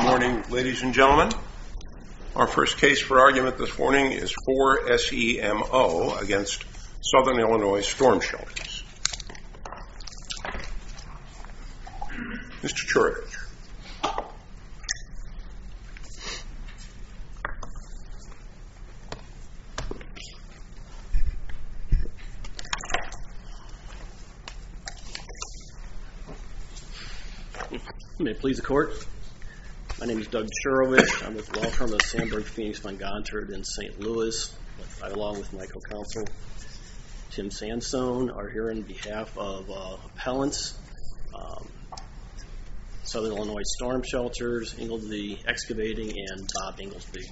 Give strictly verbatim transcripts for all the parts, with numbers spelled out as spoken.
Good morning, ladies and gentlemen. Our first case for argument this morning is four S E M O against Southern Illinois Storm Shelters. Mister Churovich. May it please the court. My name is Doug Churovich. I'm with the law firm of Sandberg, Phoenix, Von Gontard in Saint Louis. I, along with my co-counsel, Tim Sandstone, are here on behalf of uh, appellants, um, Southern Illinois Storm Shelters, Inglesby Excavating, and Bob Inglesby.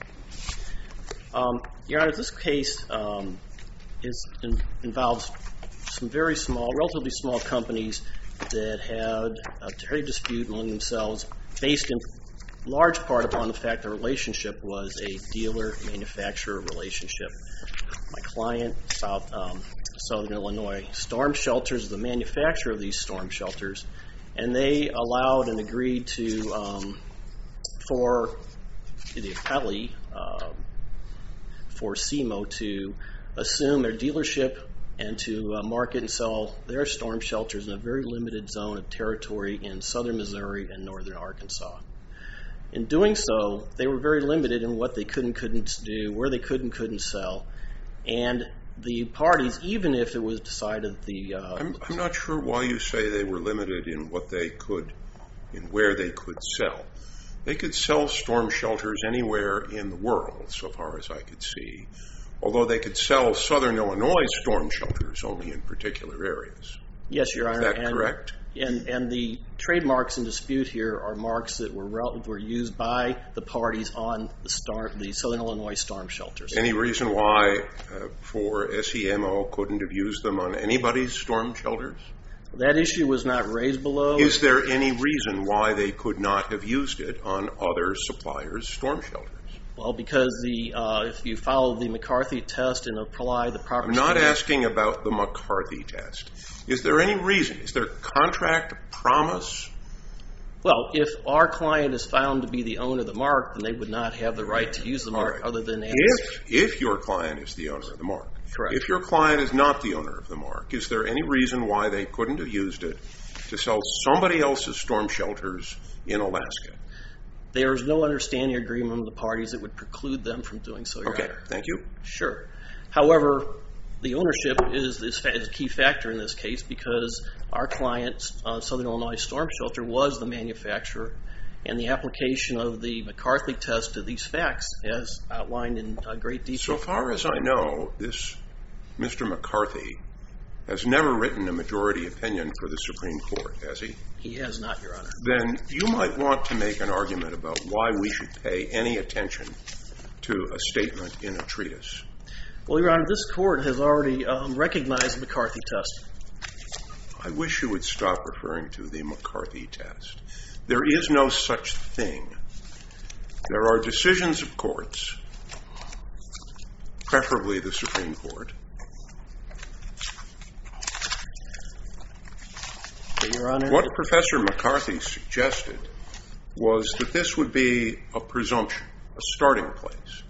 Um, Your Honor, this case um, is, in, involves some very small, relatively small companies that had a trade dispute among themselves based in large part upon the fact the relationship was a dealer-manufacturer relationship. My client, South, um, Southern Illinois Storm Shelters, is the manufacturer of these storm shelters, and they allowed and agreed to, um, for the appellee, uh, for S E M O to assume their dealership and to uh, market and sell their storm shelters in a very limited zone of territory in southern Missouri and northern Arkansas. In doing so, they were very limited in what they could and couldn't do, where they could and couldn't sell, and the parties, even if it was decided the... Uh, I'm, I'm not sure why you say they were limited in what they could, in where they could sell. They could sell storm shelters anywhere in the world, so far as I could see, although they could sell Southern Illinois storm shelters only in particular areas. Yes, Your Honor. Is that and, correct? And, and the trademarks in dispute here are marks that were were used by the parties on the, star, the Southern Illinois storm shelters. Any reason why uh, for S E M O couldn't have used them on anybody's storm shelters? That issue was not raised below. Is there any reason why they could not have used it on other suppliers' storm shelters? Well, because the uh, if you follow the McCarthy test and apply the proper... I'm not asking about the McCarthy test. Is there any reason? Is there contract promise? Well, if our client is found to be the owner of the mark, then they would not have the right to use the mark right. other than... If, if your client is the owner of the mark. Correct. If your client is not the owner of the mark, is there any reason why they couldn't have used it to sell somebody else's storm shelters in Alaska? There is no understanding agreement of the parties that would preclude them from doing so, Your Okay, Honor. thank you. Sure. However, the ownership is, is, is a key factor in this case because our client, uh, Southern Illinois Storm Shelter, was the manufacturer, and the application of the McCarthy test to these facts, as outlined in uh, great detail. So far as I know, this Mister McCarthy has never written a majority opinion for the Supreme Court, has he? He has not, Your Honor. Then you might want to make an argument about why we should pay any attention to a statement in a treatise. Well, Your Honor, this court has already um, recognized the McCarthy test. I wish you would stop referring to the McCarthy test. There is no such thing. There are decisions of courts, preferably the Supreme Court. Your Honor, what Professor McCarthy suggested was that this would be a presumption, a starting place.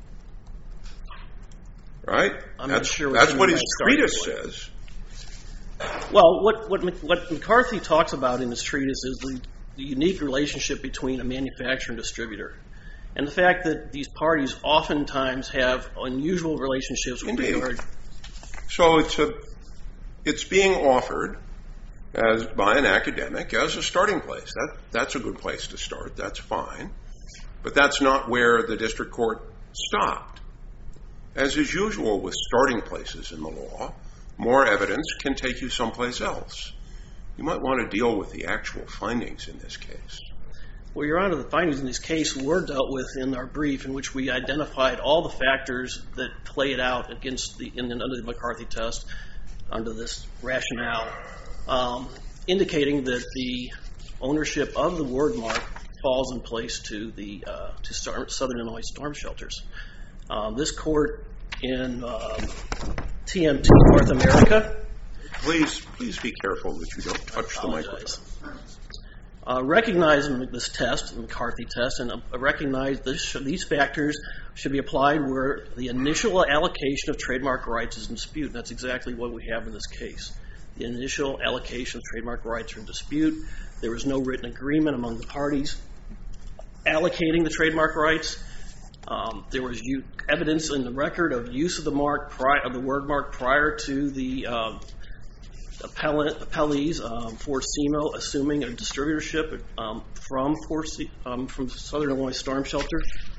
Right? I'm that's, not sure what That's what his treatise says. Well, what, what, what McCarthy talks about in his treatise is the, the unique relationship between a manufacturer and distributor. And the fact that these parties oftentimes have unusual relationships with Indeed. regard. So it's, a, it's being offered as by an academic as a starting place. That, that's a good place to start. That's fine. But that's not where the district court stopped. As is usual with starting places in the law, more evidence can take you someplace else. You might want to deal with the actual findings in this case. Well, Your Honor, the findings in this case were dealt with in our brief, in which we identified all the factors that play it out against the in, under the McCarthy test under this rationale, um, indicating that the ownership of the word mark falls in place to the uh, to Star- Southern Illinois Storm Shelters. Um, this court in um, T M T North America. Please, please be careful that you don't touch the microphone. uh, recognizing this test, the McCarthy test, and uh, recognize this, these factors should be applied where the initial allocation of trademark rights is in dispute. And that's exactly what we have in this case. The initial allocation of trademark rights are in dispute. There was no written agreement among the parties allocating the trademark rights. Um, there was u- evidence in the record of use of the mark, pri- of the word mark prior to the uh, appellant, appellees, um, Forsimo, assuming a distributorship um, from Forse- um, from Southern Illinois Storm Shelter.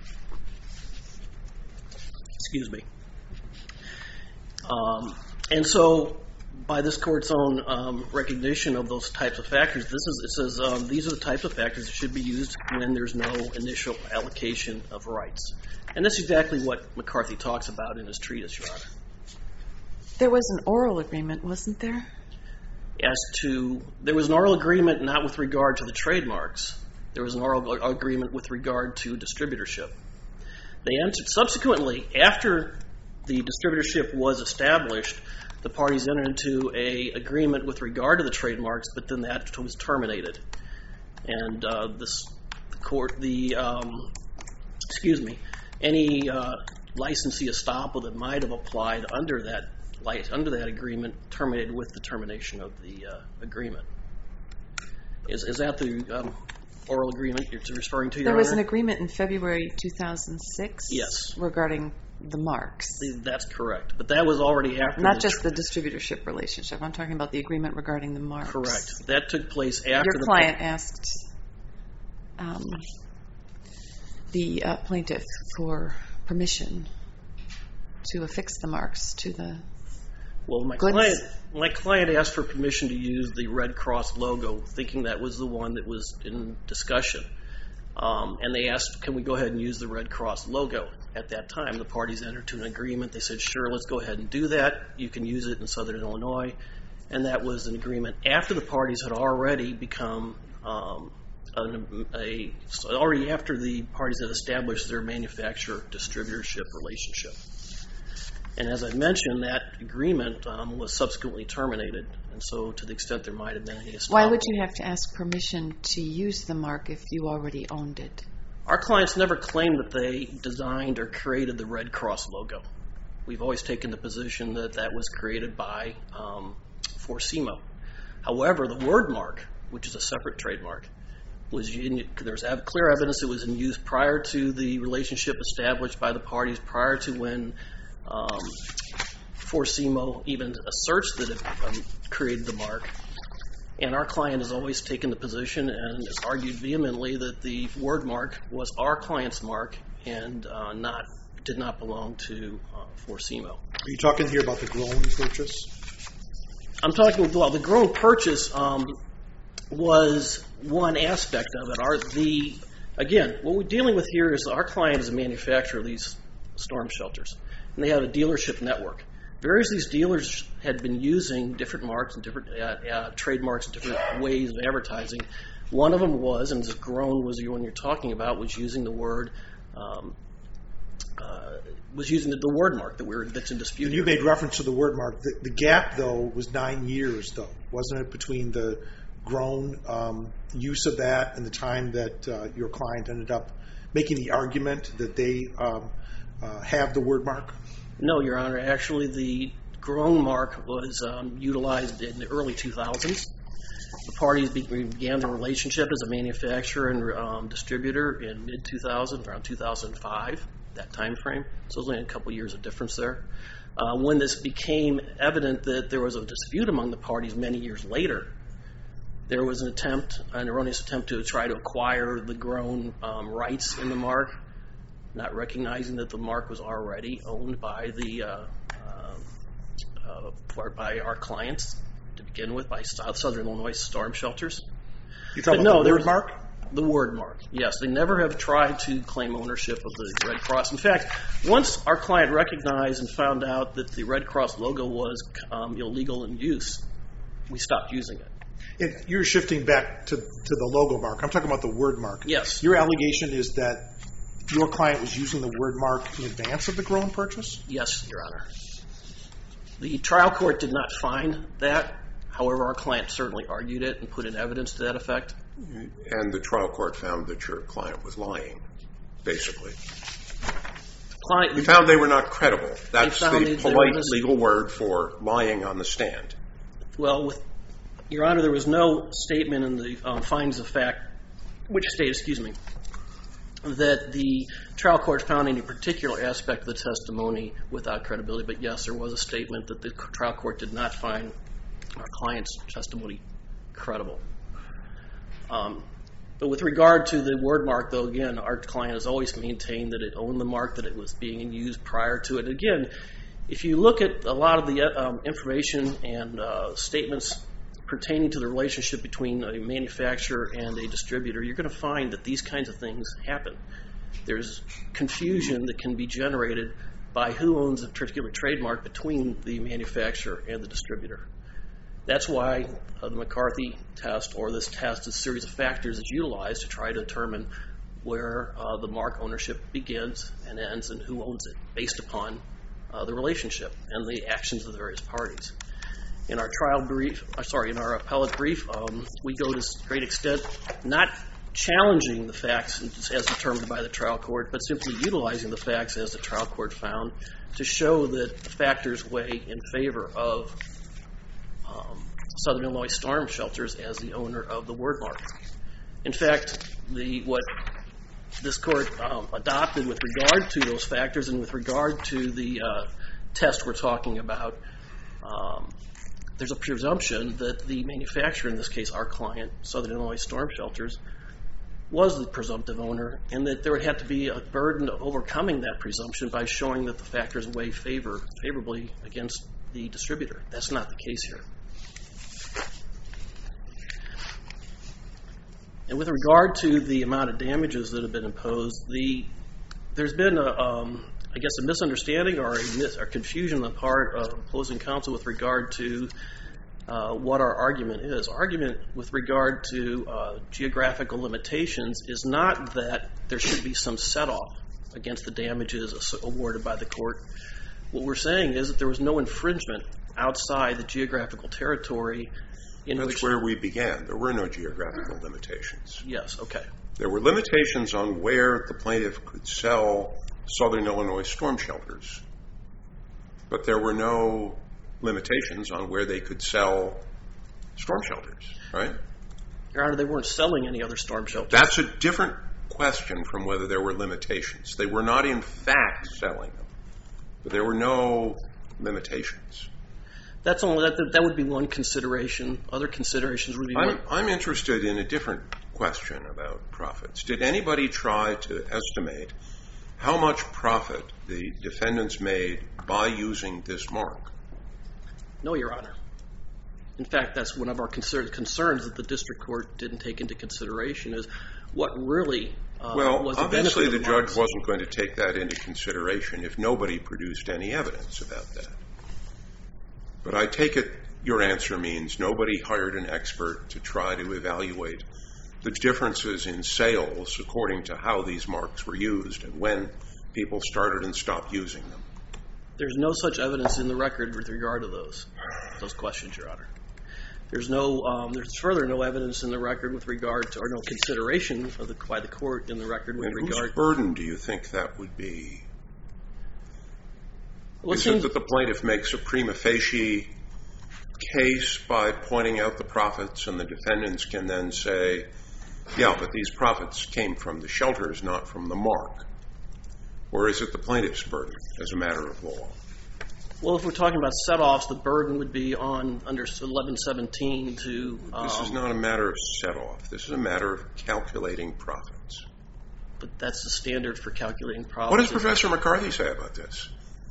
Excuse me. Um, and so, by this court's own um, recognition of those types of factors, this is it says um, these are the types of factors that should be used when there's no initial allocation of rights. And that's exactly what McCarthy talks about in his treatise, Your Honor. There was an oral agreement, wasn't there? As to, there was an oral agreement not with regard to the trademarks. There was an oral agreement with regard to distributorship. They entered, subsequently, after the distributorship was established, the parties entered into a agreement with regard to the trademarks, but then that was terminated. And uh, this court, the, um, excuse me, any uh, licensee estoppel that might have applied under that under that agreement terminated with the termination of the uh, agreement. Is is that the um, oral agreement you're referring to, Your There was Honor? an agreement in February two thousand six Yes. regarding the marks. That's correct. But that was already after Not the just the distributorship relationship. I'm talking about the agreement regarding the marks. Correct. That took place after Your the client asked um, the uh, plaintiff for permission to affix the marks to the Well, my goods. client, my client asked for permission to use the Red Cross logo, thinking that was the one that was in discussion. Um, and they asked, can we go ahead and use the Red Cross logo? At that time, the parties entered into an agreement. They said, sure, let's go ahead and do that. You can use it in Southern Illinois. And that was an agreement after the parties had already become, um, a, a, already after the parties had established their manufacturer-distributorship relationship. And as I mentioned, that agreement um, was subsequently terminated. And so to the extent there might have been any estoppel. Why would you have to ask permission to use the mark if you already owned it? Our clients never claimed that they designed or created the Red Cross logo. We've always taken the position that that was created by um, Forsimo. However, the word mark, which is a separate trademark, was in, there's clear evidence it was in use prior to the relationship established by the parties, prior to when um, Forsimo even asserts that it um, created the mark. And our client has always taken the position and has argued vehemently that the word mark was our client's mark and uh, not did not belong to uh, Forsimo. Are you talking here about the Grown purchase? I'm talking, well, the Grown purchase um, was one aspect of it. Our, the Again, what we're dealing with here is our client is a manufacturer of these storm shelters, and they have a dealership network. Various of these dealers had been using different marks and different uh, uh, trademarks and different ways of advertising. One of them was, and this Grown was the one you're talking about, was using the word, um, uh, was using the, the word mark that we're that's in dispute. You made reference to the word mark. The, the gap, though, was nine years, though, wasn't it, between the Grown um, use of that and the time that uh, your client ended up making the argument that they um, uh, have the word mark? No, Your Honor. Actually, the Grown mark was um, utilized in the early two thousands. The parties began their relationship as a manufacturer and um, distributor in mid two thousand, around two thousand five, that time frame. So there's only a couple years of difference there. Uh, when this became evident that there was a dispute among the parties many years later, there was an attempt, an erroneous attempt to try to acquire the Grown um, rights in the mark, not recognizing that the mark was already owned by the uh, uh, uh, by our clients to begin with, by Southern Illinois Storm Shelters. You're talking But about no, the there word was- mark? The word mark, yes. They never have tried to claim ownership of the Red Cross. In fact, once our client recognized and found out that the Red Cross logo was um, illegal in use, we stopped using it. It, you're shifting back to, to the logo mark. I'm talking about the word mark. Yes. Your allegation is that your client was using the word mark in advance of the Grown purchase? Yes, Your Honor. The trial court did not find that. However, our client certainly argued it and put in evidence to that effect. And the trial court found that your client was lying, basically. Client, You found they were not credible. That's the found that there polite was- legal word for lying on the stand. Well, with, Your Honor, there was no statement in the um, findings of fact, which state, excuse me, that the trial court found any particular aspect of the testimony without credibility. But yes, there was a statement that the trial court did not find our client's testimony credible. Um, but with regard to the word mark, though, again, our client has always maintained that it owned the mark, that it was being used prior to it. Again, if you look at a lot of the um, information and uh, statements pertaining to the relationship between a manufacturer and a distributor, you're going to find that these kinds of things happen. There's confusion that can be generated by who owns a particular trademark between the manufacturer and the distributor. That's why uh, the McCarthy test, or this test, is a series of factors is utilized to try to determine where uh, the mark ownership begins and ends and who owns it, based upon uh, the relationship and the actions of the various parties. In our trial brief, uh, sorry, in our appellate brief, um, we go to great extent not challenging the facts as determined by the trial court, but simply utilizing the facts as the trial court found to show that the factors weigh in favor of um, Southern Illinois Storm Shelters as the owner of the word mark. In fact, the what this court um, adopted with regard to those factors and with regard to the uh, test we're talking about, um, there's a presumption that the manufacturer, in this case our client, Southern Illinois Storm Shelters, was the presumptive owner, and that there would have to be a burden of overcoming that presumption by showing that the factors weigh favor favorably against the distributor. That's not the case here. And with regard to the amount of damages that have been imposed, the there's been a, um, I guess, a misunderstanding or a, mis- or confusion on the part of opposing counsel with regard to uh, what our argument is. Our argument with regard to uh, geographical limitations is not that there should be some set-off against the damages awarded by the court. What we're saying is that there was no infringement outside the geographical territory in That's which... where we began. There were no geographical limitations. Yes, okay. There were limitations on where the plaintiff could sell Southern Illinois Storm Shelters, but there were no limitations on where they could sell storm shelters, right? Your Honor, they weren't selling any other storm shelters. That's a different question from whether there were limitations. They were not in fact selling them, but there were no limitations. That's only that. That would be one consideration. Other considerations would be. I'm, one. I'm interested in a different question about profits. Did anybody try to estimate how much profit the defendants made by using this mark? No, Your Honor. In fact, that's one of our concern, concerns that the district court didn't take into consideration is what really uh, well, was the obviously benefit the of the judge marks. wasn't going to take that into consideration if nobody produced any evidence about that. But I take it your answer means nobody hired an expert to try to evaluate the differences in sales according to how these marks were used and when people started and stopped using them. There's no such evidence in the record with regard to those those questions, Your Honor. There's no, um, there's further no evidence in the record with regard to, or no consideration of the, by the court in the record with And regard. whose burden do you think that would be? Well, it Is seems- it that the plaintiff makes a prima facie case by pointing out the profits and the defendants can then say, yeah, but these profits came from the shelters, not from the mark? Or is it the plaintiff's burden as a matter of law? Well, if we're talking about set-offs, the burden would be on under eleven seventeen to... Um, This is not a matter of set-off. This is a matter of calculating profits. But that's the standard for calculating profits. What does Professor McCarthy say about this?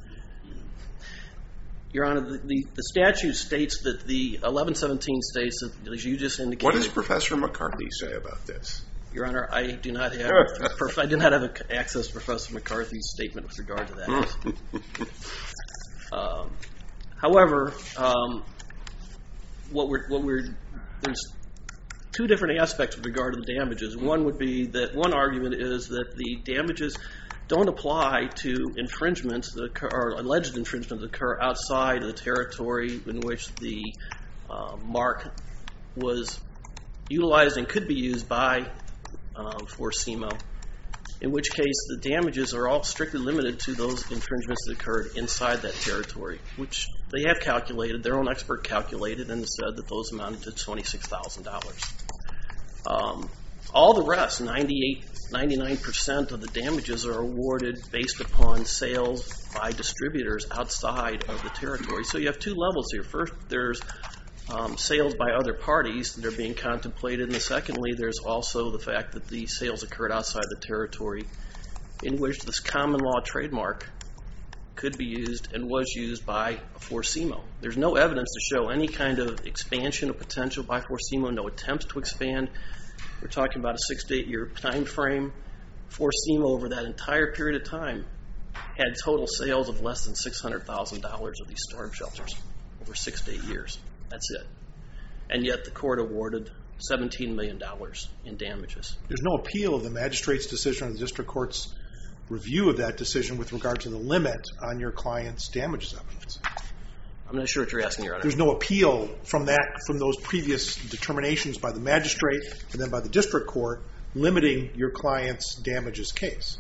Your Honor, the, the, the statute states that the eleven seventeen states, that, as you just indicated... What does Professor McCarthy say about this? Your Honor, I do not have I do not have access to Professor McCarthy's statement with regard to that. um, however, um, what we're what we're there's two different aspects with regard to the damages. One would be that one argument is that the damages don't apply to infringements that occur, or alleged infringements that occur outside of the territory in which the uh, mark was utilized and could be used by um, Forsemo, in which case the damages are all strictly limited to those infringements that occurred inside that territory, which they have calculated, their own expert calculated and said that those amounted to twenty-six thousand dollars. Um, all the rest, ninety-eight, ninety-nine percent of the damages are awarded based upon sales by distributors outside of the territory. So you have two levels here. First, there's um, sales by other parties that are being contemplated, and secondly, there's also the fact that the sales occurred outside the territory in which this common law trademark could be used and was used by Forsemo. There's no evidence to show any kind of expansion of potential by Forsemo, no attempts to expand. We're talking about a six to eight year time frame. Forsemo over that entire period of time had total sales of less than six hundred thousand dollars of these storm shelters over six to eight years. That's it. And yet the court awarded seventeen million dollars in damages. There's no appeal of the magistrate's decision or the district court's review of that decision with regard to the limit on your client's damages evidence. I'm not sure what you're asking, Your Honor. There's no appeal from that, from those previous determinations by the magistrate and then by the district court limiting your client's damages case.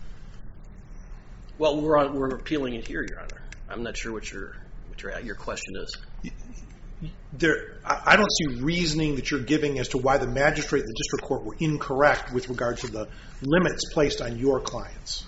Well, we're on, we're appealing it here, Your Honor. I'm not sure what your what your your question is. There, I don't see reasoning that you're giving as to why the magistrate and the district court were incorrect with regard to the limits placed on your clients.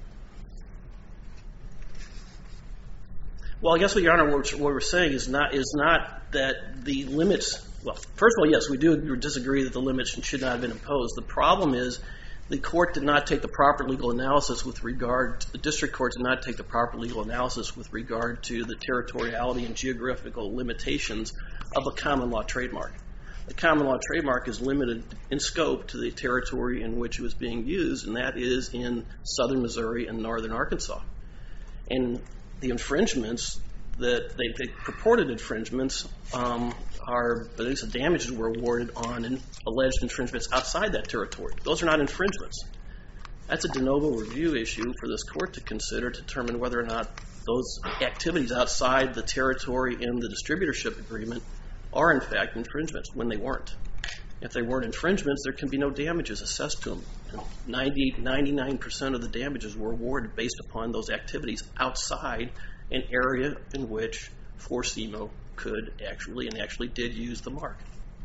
Well, I guess what Your Honor, what we're saying is not is not that the limits. Well, first of all, yes, we do disagree that the limits should not have been imposed. The problem is the court did not take the proper legal analysis with regard. The district court did not take the proper legal analysis with regard to the territoriality and geographical limitations of a common law trademark. The common law trademark is limited in scope to the territory in which it was being used, and that is in southern Missouri and northern Arkansas. And the infringements that they, they purported infringements um, are, at least the damages were awarded on in alleged infringements outside that territory. Those are not infringements. That's a de novo review issue for this court to consider to determine whether or not those activities outside the territory in the distributorship agreement are in fact infringements when they weren't. If they weren't infringements, there can be no damages assessed to them. ninety, ninety-nine percent of the damages were awarded based upon those activities outside an area in which Forsemo could actually and actually did use the mark.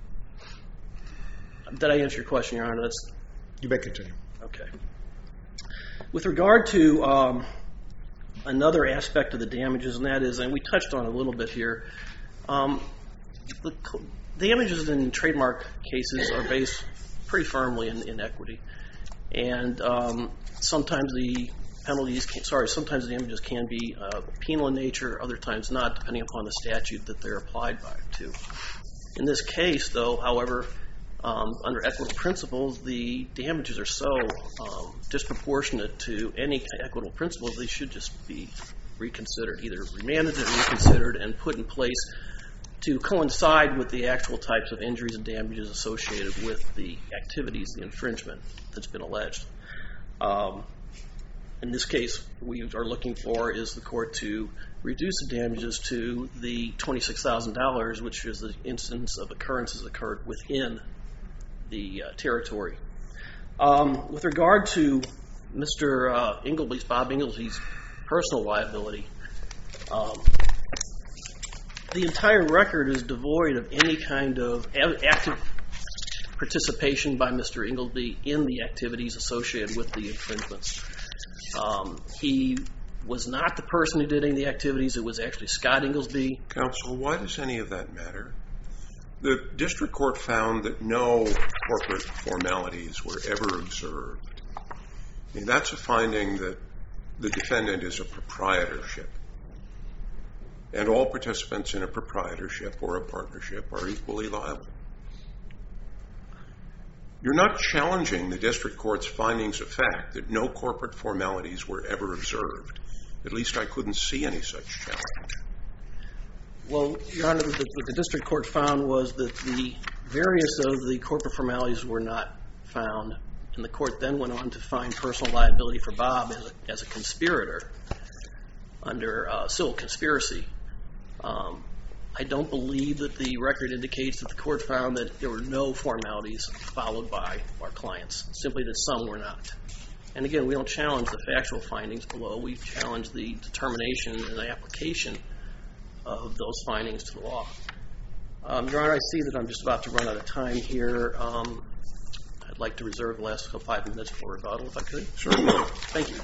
Did I answer your question, Your Honor? That's, you may continue. Okay. With regard to um, another aspect of the damages, and that is, and we touched on it a little bit here, um, the damages in trademark cases are based pretty firmly in, in equity, and um, sometimes the penalties, can, sorry, sometimes the damages can be uh, penal in nature, other times not, depending upon the statute that they're applied by to. In this case, though, however, um, under equitable principles, the damages are so um, disproportionate to any equitable principles, they should just be reconsidered, either remanded and reconsidered and put in place to coincide with the actual types of injuries and damages associated with the activities, the infringement that's been alleged. Um, in this case, we are looking for is the court to reduce the damages to the twenty-six thousand dollars, which is the instance of occurrences occurred within the uh, territory. Um, with regard to Mister Uh, Ingleby's, Bob Ingleby's personal liability, um, the entire record is devoid of any kind of active participation by Mister Ingleby in the activities associated with the infringements. Um, he was not the person who did any of the activities. It was actually Scott Ingleby. Counsel, why does any of that matter? The district court found that no corporate formalities were ever observed. I mean, that's a finding that the defendant is a proprietorship. And all participants in a proprietorship or a partnership are equally liable. You're not challenging the district court's findings of fact that no corporate formalities were ever observed. At least I couldn't see any such challenge. Well, Your Honor, what the district court found was that the various of the corporate formalities were not found, and the court then went on to find personal liability for Bob as a, as a conspirator under uh, civil conspiracy. Um, I don't believe that the record indicates that the court found that there were no formalities followed by our clients, simply that some were not. And again, we don't challenge the factual findings below. We challenge the determination and the application of those findings to the law. Um, Your Honor, I see that I'm just about to run out of time here. Um, I'd like to reserve the last five minutes for rebuttal, if I could. Certainly. Thank you.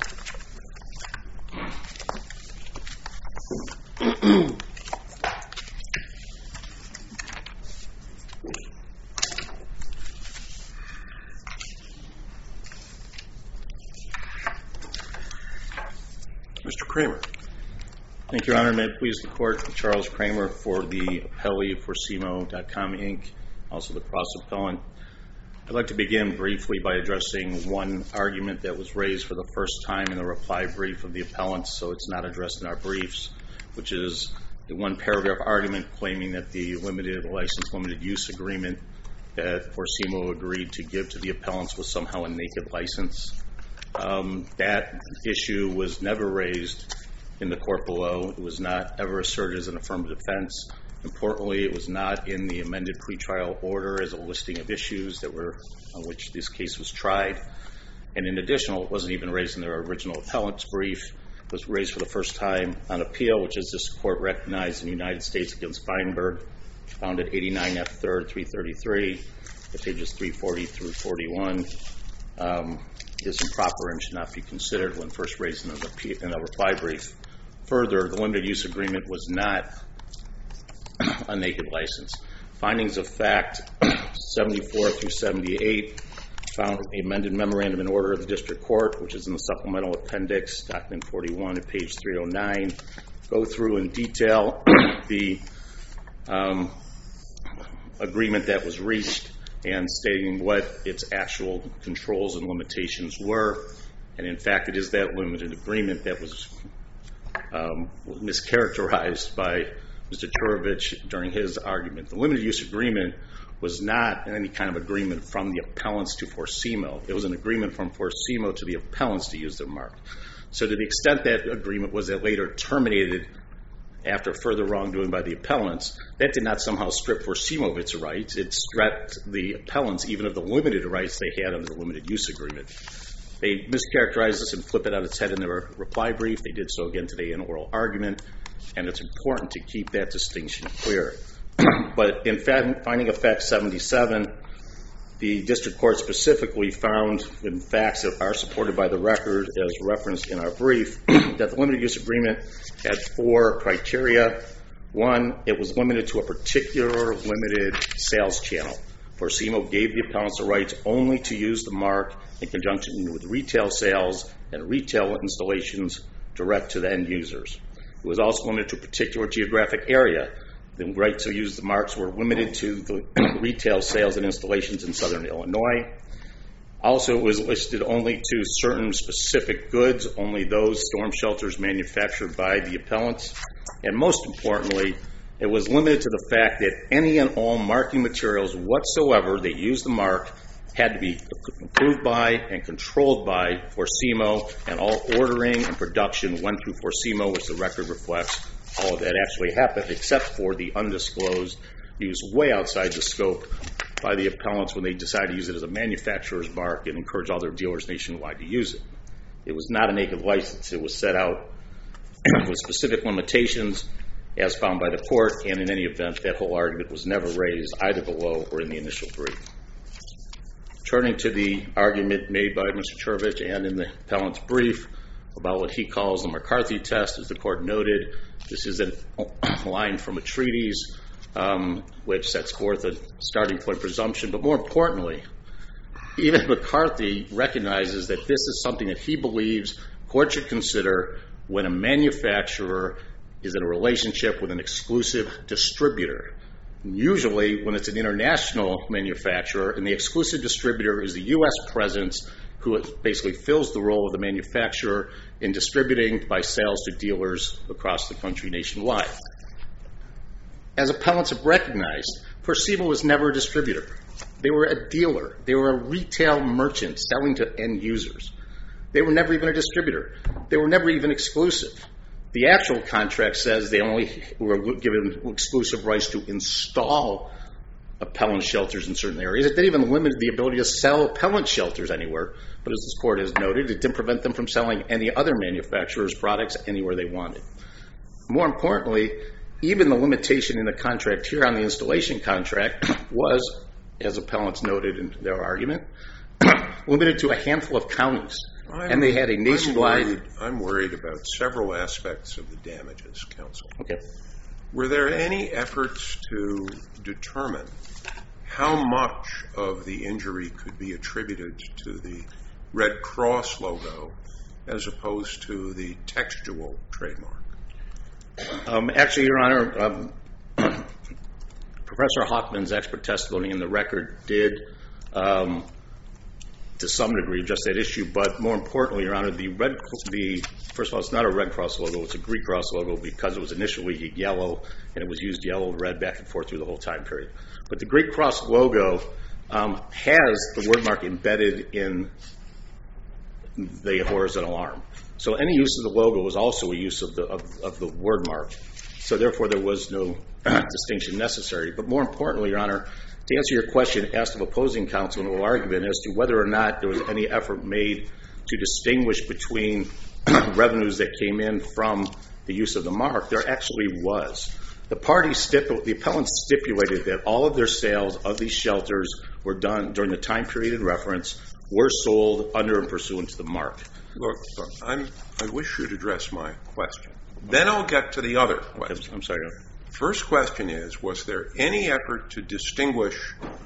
Mister Kramer. Thank you, Your Honor. May it please the Court, Charles Kramer for the appellee for S E M O dot com, Incorporated, also the cross-appellant. I'd like to begin briefly by addressing one argument that was raised for the first time in the reply brief of the appellants, so it's not addressed in our briefs, which is the one paragraph argument claiming that the limited license, limited use agreement that Forsimo agreed to give to the appellants was somehow a naked license. Um, that issue was never raised in the court below. It was not ever asserted as an affirmative defense. Importantly, it was not in the amended pretrial order as a listing of issues that were on which this case was tried. And in addition, it wasn't even raised in their original appellant's brief. It was raised for the first time on appeal, which is this court recognized in the United States against Feinberg, found at eighty-nine F third three thirty-three, at pages three forty through forty-one. Um, is improper and should not be considered when first raised in a, in a reply brief. Further, the limited use agreement was not a naked license. Findings of fact seventy-four through seventy-eight found the amended memorandum in order of the district court, which is in the supplemental appendix, document forty-one at page three oh nine, go through in detail the um, agreement that was reached and stating what its actual controls and limitations were. And in fact, it is that limited agreement that was um, mischaracterized by Mister Churovich during his argument. The limited use agreement was not any kind of agreement from the appellants to Forsimo. It was an agreement from Forsimo to the appellants to use their mark. So to the extent that agreement was later terminated after further wrongdoing by the appellants, that did not somehow strip Forsimo of its rights. It stripped the appellants even of the limited rights they had under the limited use agreement. They mischaracterized this and flipped it on its head in their reply brief. They did so again today in oral argument, and it's important to keep that distinction clear. But in fact, finding of fact seventy-seven, the district court specifically found in facts that are supported by the record as referenced in our brief that the limited use agreement had four criteria. One, it was limited to a particular limited sales channel. Forsimo gave the appellants the rights only to use the mark in conjunction with retail sales and retail installations direct to the end users. It was also limited to a particular geographic area. The right to use the marks were limited to the retail sales and installations in southern Illinois. Also, it was listed only to certain specific goods, only those storm shelters manufactured by the appellants. And most importantly, it was limited to the fact that any and all marking materials whatsoever that used the mark had to be approved by and controlled by Forsimo, and all ordering and production went through Forsimo, which the record reflects. All of that actually happened, except for the undisclosed use way outside the scope by the appellants when they decided to use it as a manufacturer's mark and encourage all their dealers nationwide to use it. It was not a naked license. It was set out with specific limitations as found by the court, and in any event, that whole argument was never raised either below or in the initial brief. Turning to the argument made by Mister Churovich and in the appellant's brief about what he calls the McCarthy test, as the court noted, this is a line from a treatise um, which sets forth a starting point presumption, but more importantly, even McCarthy recognizes that this is something that he believes court should consider when a manufacturer is in a relationship with an exclusive distributor. Usually when it's an international manufacturer and the exclusive distributor is the U S presence who basically fills the role of the manufacturer in distributing by sales to dealers across the country nationwide. As appellants have recognized, Forsimo was never a distributor. They were a dealer. They were a retail merchant selling to end users. They were never even a distributor. They were never even exclusive. The actual contract says they only were given exclusive rights to install appellant shelters in certain areas. It didn't even limit the ability to sell appellant shelters anywhere. But as this court has noted, it didn't prevent them from selling any other manufacturer's products anywhere they wanted. More importantly, even the limitation in the contract here on the installation contract was, as appellants noted in their argument, limited to a handful of counties. I'm, and they had a nationwide... I'm worried, I'm worried about several aspects of the damages, counsel. Okay. Were there any efforts to determine how much of the injury could be attributed to the Red Cross logo as opposed to the textual trademark? Um, actually, Your Honor, um, Professor Hoffman's expert testimony in the record did, um, to some degree, address that issue. But more importantly, Your Honor, the red, the first of all, it's not a Red Cross logo; it's a Greek Cross logo because it was initially yellow and it was used yellow, red, back and forth through the whole time period. But the Greek Cross logo um, has the word mark embedded in the horizontal arm. So any use of the logo was also a use of the of, of the word mark. So therefore, there was no distinction necessary. But more importantly, Your Honor, to answer your question asked of opposing counsel in an argument as to whether or not there was any effort made to distinguish between revenues that came in from the use of the mark, there actually was. The party stipu- the appellants stipulated that all of their sales of these shelters were done during the time period in reference, were sold under and pursuant to the mark. Look, look I'm, I wish you'd address my question. Then I'll get to the other question. I'm sorry, Your Honor. First question is, was there any effort to distinguish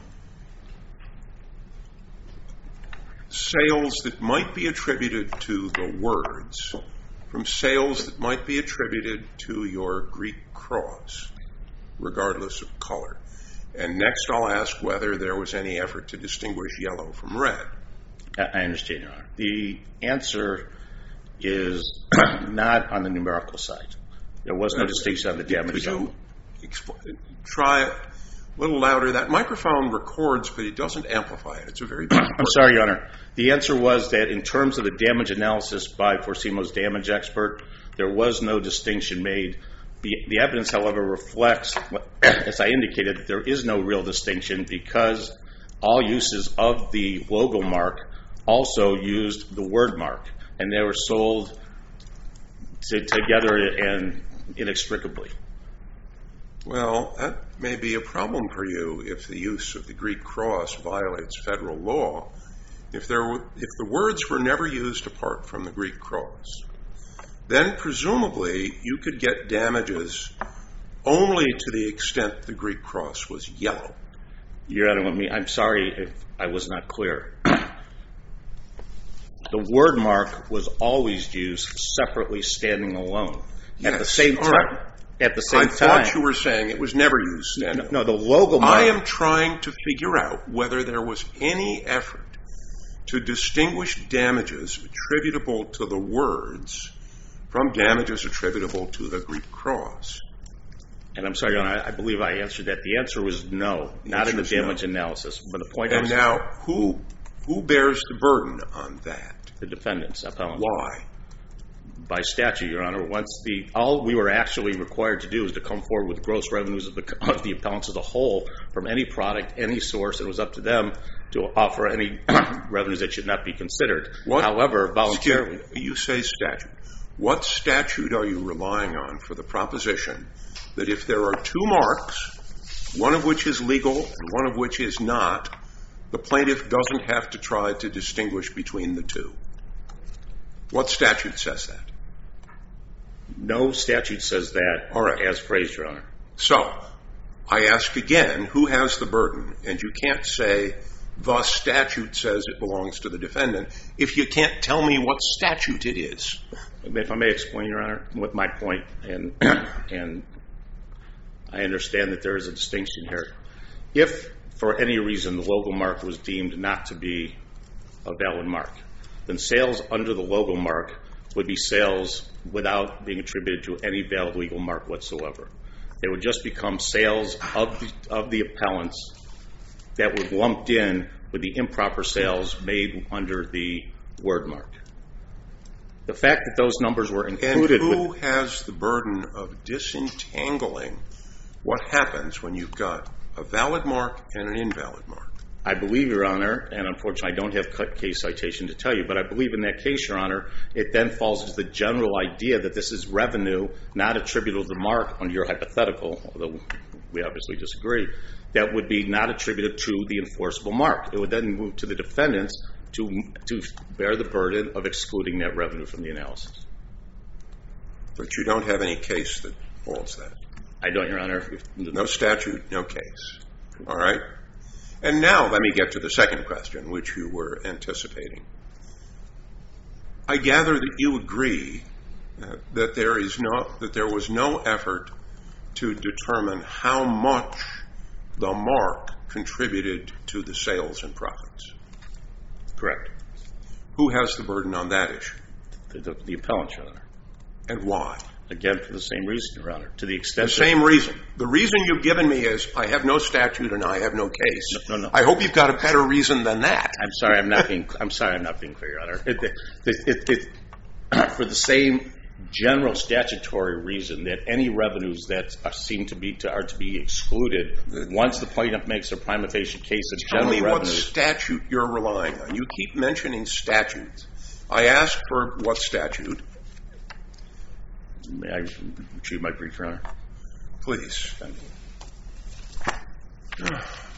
sales that might be attributed to the words from sales that might be attributed to your Greek cross, regardless of color? And next I'll ask whether there was any effort to distinguish yellow from red. I understand, Your Honor. The answer is not on the numerical side. There was no distinction on the damage. Could you expl- try a little louder? That microphone records, but it doesn't amplify it. It's a very big I'm sorry, Your Honor. The answer was that in terms of the damage analysis by Forsimo's damage expert, there was no distinction made. The, the evidence, however, reflects, as I indicated, that there is no real distinction because all uses of the logo mark also used the word mark, and they were sold to, together and inextricably. Well, that may be a problem for you if the use of the Greek cross violates federal law. If there were, if the words were never used apart from the Greek cross, then presumably you could get damages only to the extent the Greek cross was yellow. Your Honor, let me, I'm sorry if I was not clear. The word mark was always used separately, standing alone. Yes, at the same time, right. at the same I time, thought you were saying it was never used standing alone. No, the logo mark. I am trying to figure out whether there was any effort to distinguish damages attributable to the words from damages attributable to the Greek cross. And I'm sorry, Your Honor, I believe I answered that. The answer was no, not in the damage analysis. But the point And is, now, who who bears the burden on that? the defendants, appellants. Why? By statute, Your Honor. Once the all we were actually required to do is to come forward with gross revenues of the of the appellants as a whole from any product, any source. It was up to them to offer any revenues that should not be considered. What, However, voluntarily. Excuse me, you say statute. What statute are you relying on for the proposition that if there are two marks, one of which is legal and one of which is not, the plaintiff doesn't have to try to distinguish between the two? What statute says that? No statute says that. All right. As phrased, Your Honor. So, I ask again, who has the burden? And you can't say the statute says it belongs to the defendant if you can't tell me what statute it is. If I may explain, Your Honor, what my point, and and I understand that there is a distinction here. If, for any reason, the logo mark was deemed not to be a valid mark, then sales under the logo mark would be sales without being attributed to any valid legal mark whatsoever. They would just become sales of the, of the appellants that were lumped in with the improper sales made under the word mark. The fact that those numbers were And included who with, has the burden of disentangling what happens when you've got a valid mark and an invalid mark? I believe, Your Honor, and unfortunately I don't have case citation to tell you, but I believe in that case, Your Honor, it then falls into the general idea that this is revenue not attributable to the mark under your hypothetical, although we obviously disagree, that would be not attributed to the enforceable mark. It would then move to the defendants to to bear the burden of excluding that revenue from the analysis. But you don't have any case that holds that. I don't, Your Honor. No statute, no case. All right? And now let me get to the second question, which you were anticipating. I gather that you agree uh, that there is no, that there was no effort to determine how much the mark contributed to the sales and profits. Correct. Who has the burden on that issue? The, the, the appellant, Your Honor. And why? Again, for the same reason, Your Honor. To the extent The that- same reason. The reason you've given me is I have no statute and I have no case. No, no, no. I hope you've got a better reason than that. I'm sorry, I'm not being. I'm sorry, I'm not being clear, Your Honor. It, it, it, it, for the same general statutory reason that any revenues that are, seem to be to, are to be excluded once the plaintiff makes a prima facie case of Tell general me what revenues. statute you're relying on. You keep mentioning statutes. I asked for what statute. May I retrieve my brief, Your Honor? Please. Thank you.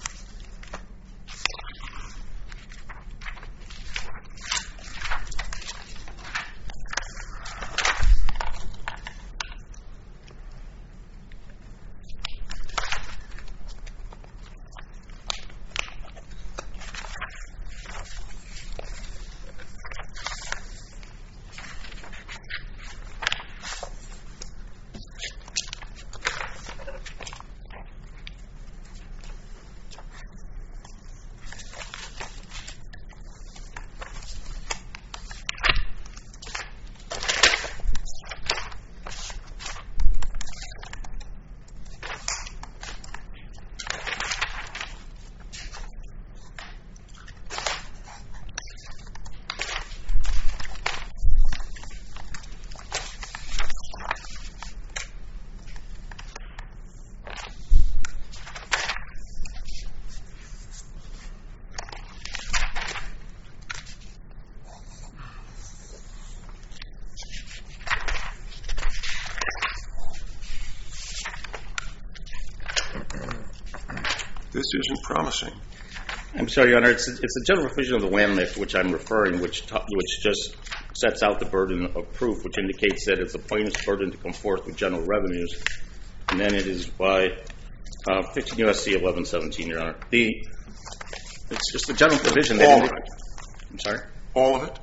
This isn't promising. I'm sorry, Your Honor. It's, it's the general provision of the Lanham Act to which I'm referring, which ta- which just sets out the burden of proof, which indicates that it's the plaintiff's burden to come forth with general revenues, and then it is by uh, fifteen U S C eleven seventeen, Your Honor. The it's just the general provision. That All of indi- it. I'm sorry. All of it?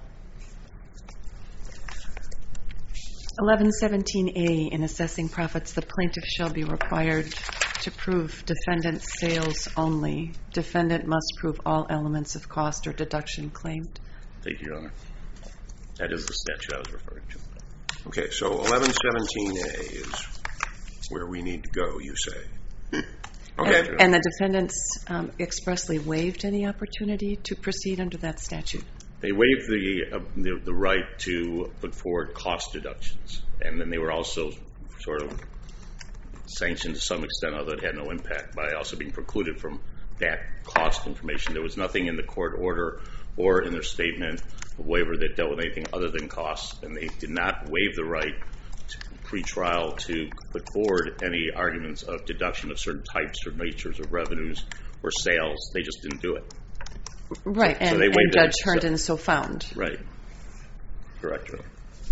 eleven seventeen A, in assessing profits, the plaintiff shall be required to prove defendant's sales only. Defendant must prove all elements of cost or deduction claimed. Thank you, Your Honor. That is the statute I was referring to. Okay, so eleven seventeen A is where we need to go, you say. Okay. And, and the defendants um, expressly waived any opportunity to proceed under that statute. They waived the, uh, the the right to put forward cost deductions, and then they were also sort of sanctioned to some extent, although it had no impact, by also being precluded from that cost information. There was nothing in the court order or in their statement of waiver that dealt with anything other than costs, and they did not waive the right to pre-trial to put forward any arguments of deduction of certain types or natures of revenues or sales. They just didn't do it. Right, So and, they and waived Judge it, so- Herndon so found. Right. Correct, Your Honor.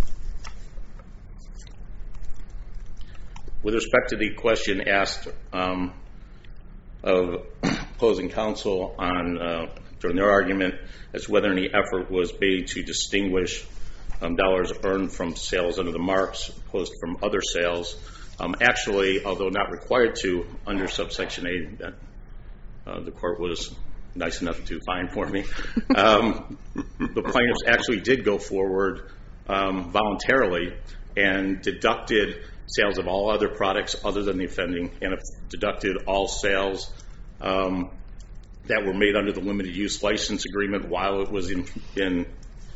With respect to the question asked um, of opposing counsel on uh, during their argument as to whether any effort was made to distinguish um, dollars earned from sales under the marks opposed from other sales, um, actually, although not required to under subsection A, that uh, the court was nice enough to find for me, um, the plaintiffs actually did go forward um, voluntarily and deducted sales of all other products other than the offending, and deducted all sales um, that were made under the limited use license agreement while it was in, in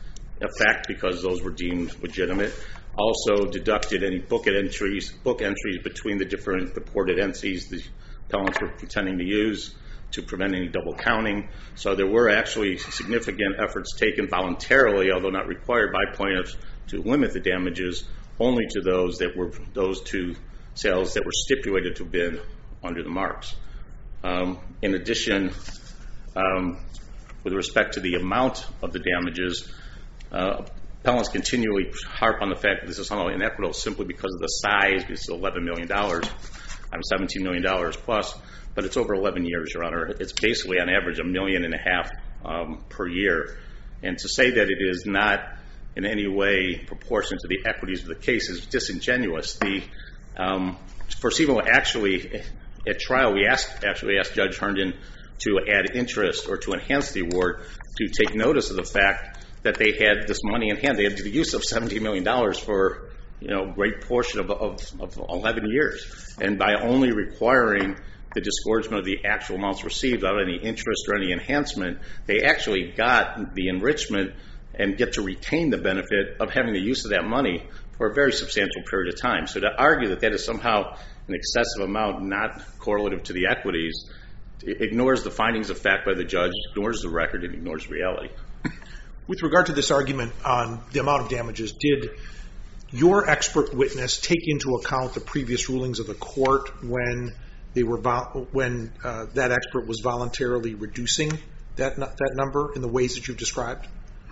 effect because those were deemed legitimate. Also deducted any book entries, book entries between the different purported entities the appellants were pretending to use to prevent any double counting. So there were actually significant efforts taken voluntarily, although not required by plaintiffs, to limit the damages only to those that were those two sales that were stipulated to have been under the marks. Um, in addition, um, with respect to the amount of the damages, uh, appellants continually harp on the fact that this is somehow inequitable simply because of the size. It's eleven million dollars. I'm seventeen million dollars plus, but it's over eleven years, Your Honor. It's basically on average a million and a half um, per year. And to say that it is not in any way proportionate to the equities of the case is disingenuous. The um, Forsimo actually, at trial, we asked actually asked Judge Herndon to add interest or to enhance the award to take notice of the fact that they had this money in hand. They had the use of seventeen million dollars for, you know, a great portion of, of, of eleven years. And by only requiring the disgorgement of the actual amounts received without any interest or any enhancement, they actually got the enrichment and get to retain the benefit of having the use of that money for a very substantial period of time. So to argue that that is somehow an excessive amount not correlative to the equities, it ignores the findings of fact by the judge, ignores the record, and ignores reality. With regard to this argument on the amount of damages, did your expert witness take into account the previous rulings of the court when they were vol- when uh, that expert was voluntarily reducing that that number in the ways that you've described?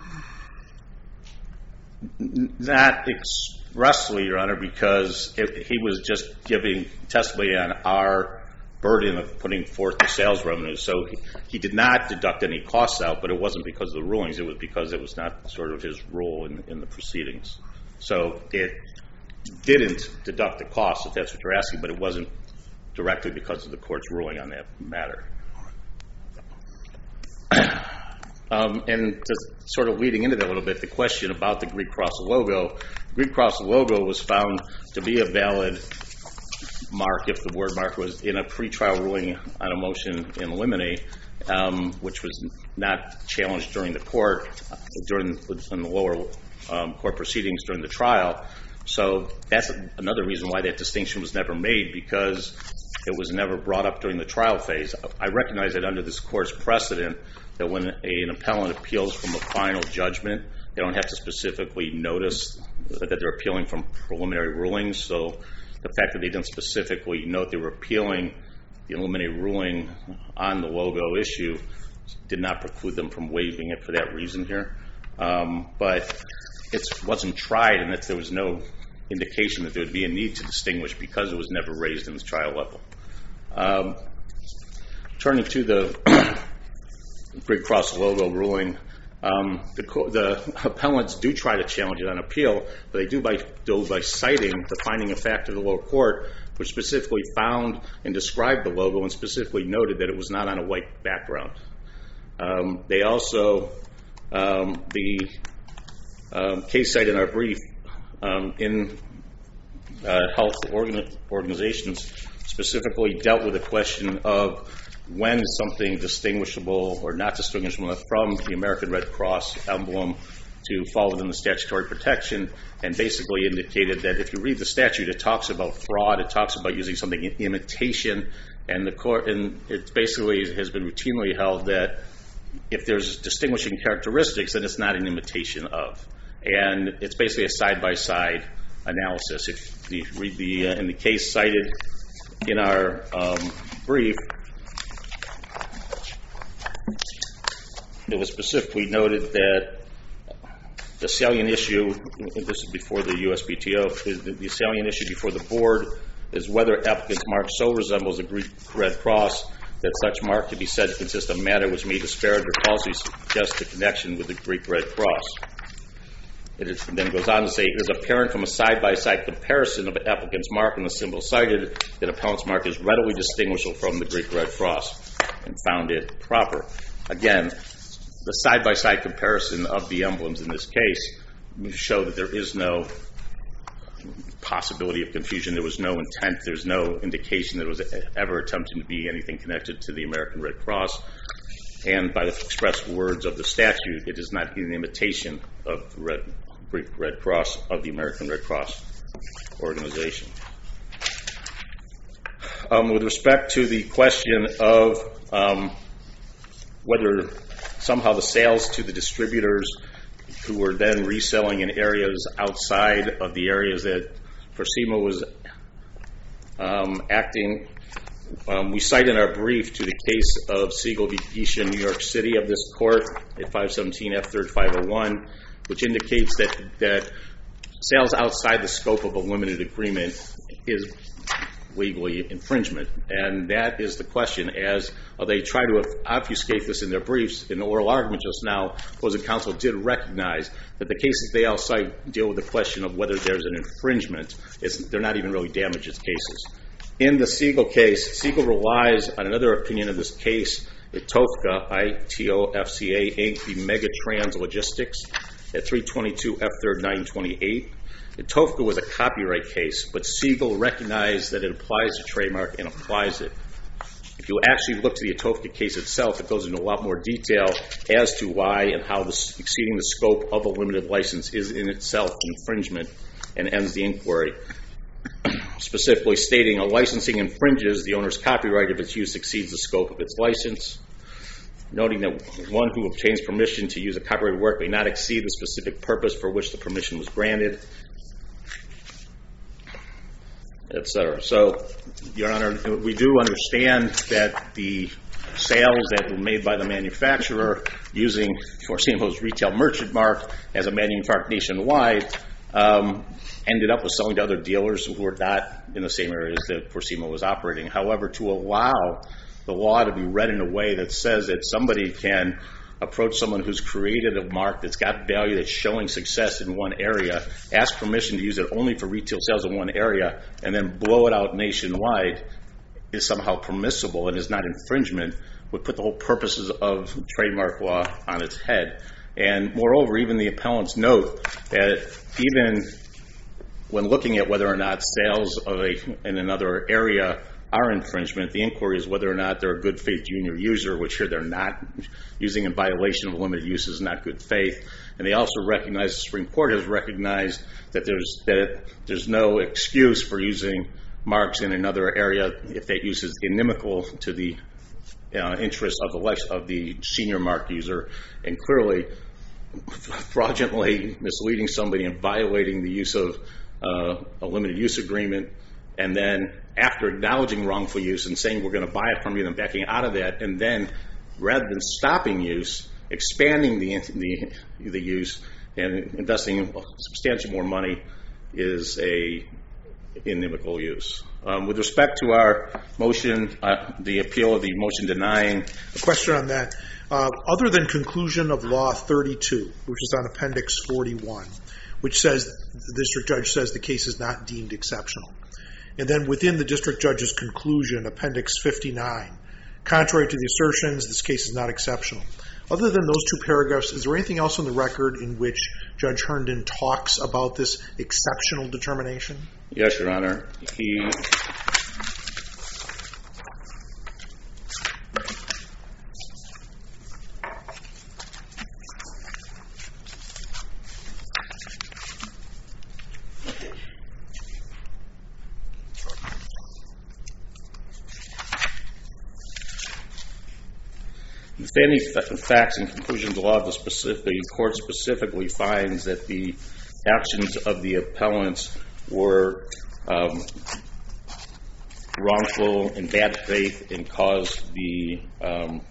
Not expressly, Your Honor, because it, he was just giving testimony on our burden of putting forth the sales revenue. So he, he did not deduct any costs out, but it wasn't because of the rulings. It was because it was not sort of his role in, in the proceedings. So it didn't deduct the costs, if that's what you're asking, but it wasn't directly because of the court's ruling on that matter. Um, and just sort of leading into that a little bit, the question about the Greek Cross logo. The Greek Cross logo was found to be a valid mark if the word mark was in a pretrial ruling on a motion in limine, um, which was not challenged during the court, during in the lower um, court proceedings during the trial. So that's another reason why that distinction was never made, because it was never brought up during the trial phase. I recognize that under this court's precedent, that when a, an appellant appeals from a final judgment, they don't have to specifically notice that they're appealing from preliminary rulings. So the fact that they didn't specifically note they were appealing the preliminary ruling on the logo issue did not preclude them from waiving it for that reason here. Um, but it wasn't tried, and that there was no indication that there would be a need to distinguish because it was never raised in the trial level. Um, turning to the Greek Cross logo ruling, um, the, the appellants do try to challenge it on appeal, but they do by, do by citing the finding of fact of the lower court, which specifically found and described the logo and specifically noted that it was not on a white background. Um, they also, um, the um, case cited in our brief, um, in uh, health organ- organizations specifically dealt with the question of when something distinguishable or not distinguishable from the American Red Cross emblem to fall within the statutory protection, and basically indicated that if you read the statute, it talks about fraud, it talks about using something in imitation, and the court, and it basically has been routinely held that if there's distinguishing characteristics, then it's not an imitation of. And it's basically a side-by-side analysis. If you read the, uh, in the case cited in our um, brief, it was specifically noted that the salient issue, this is before the U S P T O, the, the salient issue before the board is whether applicant's mark so resembles a Greek Red Cross that such mark can be said to consist of matter which may disparage or falsely suggest a connection with the Greek Red Cross. It is, then goes on to say, it is apparent from a side-by-side comparison of the applicant's mark and the symbol cited that appellant's mark is readily distinguishable from the Greek Red Cross, and found it proper. Again, the side-by-side comparison of the emblems in this case show that there is no possibility of confusion. There was no intent. There's no indication that it was ever attempting to be anything connected to the American Red Cross. and by the express words of the statute, it is not in imitation of the Red, Greek Red Cross, of the American Red Cross organization. Um, with respect to the question of um, whether somehow the sales to the distributors who were then reselling in areas outside of the areas that Forsemo was um, acting, um, we cite in our brief to the case of Siegel v. Geisha, New York City, of this court at five seventeen F third five oh one, which indicates that, that sales outside the scope of a limited agreement is legally infringement. And that is the question. As uh, they try to obfuscate this in their briefs, in the oral argument just now, opposing counsel did recognize that the cases they all cite deal with the question of whether there's an infringement. It's, they're not even really damages cases. In the Siegel case, Siegel relies on another opinion of this case, Itofka, I T O F C A, Incorporated, the Megatrans Logistics, at three twenty-two F third nine twenty-eight. Itofka was a copyright case, but Siegel recognized that it applies to trademark and applies it. If you actually look to the Itofka case itself, it goes into a lot more detail as to why and how this exceeding the scope of a limited license is in itself infringement, and ends the inquiry. Specifically stating a licensing infringes the owner's copyright if its use exceeds the scope of its license. Noting that one who obtains permission to use a copyrighted work may not exceed the specific purpose for which the permission was granted, et cetera. So, Your Honor, we do understand that the sales that were made by the manufacturer using Forsemo's retail merchant mark as a manufacturer nationwide um, ended up with selling to other dealers who were not in the same areas that Forsemo was operating. However, to allow the law to be read in a way that says that somebody can approach someone who's created a mark that's got value, that's showing success in one area, ask permission to use it only for retail sales in one area, and then blow it out nationwide is somehow permissible and is not infringement, would put the whole purposes of trademark law on its head. And moreover, even the appellants note that even when looking at whether or not sales of a, in another area are infringement, the inquiry is whether or not they're a good faith junior user, which here they're not. Using in violation of limited use is not good faith. And they also recognize, the Supreme Court has recognized that there's that there's no excuse for using marks in another area if that use is inimical to the uh, interests of the of the senior mark user, and clearly fraudulently misleading somebody and violating the use of uh, a limited use agreement, and then after acknowledging wrongful use and saying we're going to buy it from you, then backing out of that, and then rather than stopping use, expanding the the, the use and investing substantially more money is a inimical use. Um, with respect to our motion, uh, the appeal of the motion denying. A question on that. Uh, other than conclusion of law thirty-two, which is on appendix forty-one, which says the district judge says the case is not deemed exceptional. And then within the district judge's conclusion, appendix fifty-nine, contrary to the assertions, this case is not exceptional. Other than those two paragraphs, is there anything else on the record in which Judge Herndon talks about this exceptional determination? Yes, Your Honor. He If any facts and conclusions of law of the specific, the court specifically finds that the actions of the appellants were um, wrongful and bad faith and caused the um,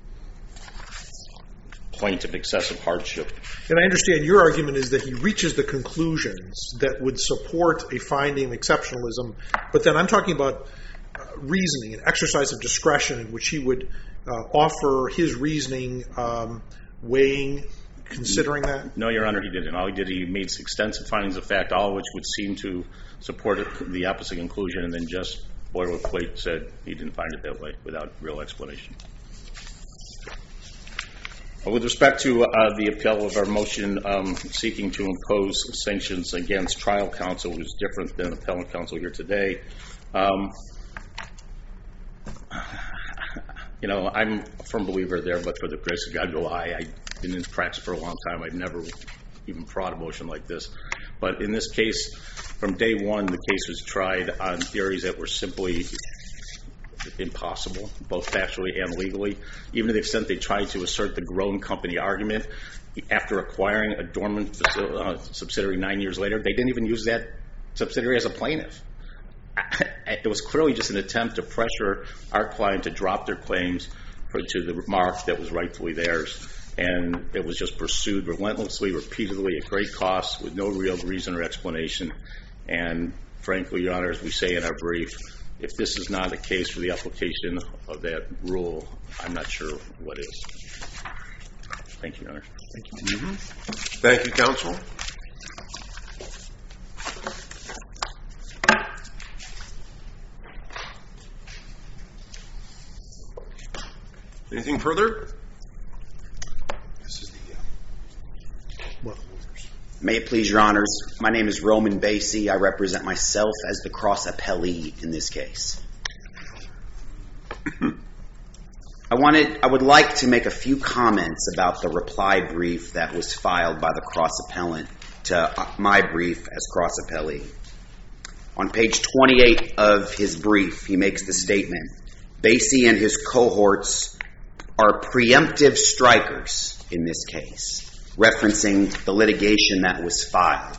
plaintiff excessive hardship. And I understand your argument is that he reaches the conclusions that would support a finding of exceptionalism, but then I'm talking about uh, reasoning, an exercise of discretion in which he would Uh, offer his reasoning, um, weighing, considering that? No, Your Honor, he didn't. All he did, he made extensive findings of fact, all of which would seem to support the opposite conclusion, and then just boilerplate said he didn't find it that way without real explanation. With respect to uh, the appeal of our motion um, seeking to impose sanctions against trial counsel, which is different than appellant counsel here today, um, you know, I'm a firm believer there, but for the grace of God go I. I've been in practice for a long time. I've never even brought a motion like this. But in this case, from day one, the case was tried on theories that were simply impossible, both factually and legally, even to the extent they tried to assert the grown company argument. After acquiring a dormant uh, subsidiary nine years later, they didn't even use that subsidiary as a plaintiff. It was clearly just an attempt to pressure our client to drop their claims for, to the mark that was rightfully theirs. And it was just pursued relentlessly, repeatedly, at great cost, with no real reason or explanation. And frankly, Your Honor, as we say in our brief, if this is not a case for the application of that rule, I'm not sure what is. Thank you, Your Honor. Thank you. Mm-hmm. Thank you, counsel. Anything further? This is the, uh, one of the lawyers. May it please Your Honors, my name is Roman Basie. I represent myself as the cross appellee in this case. I wanted, I would like to make a few comments about the reply brief that was filed by the cross appellant to my brief as cross appellee. On page twenty-eight of his brief, he makes the statement, Basie and his cohorts are preemptive strikers in this case, referencing the litigation that was filed.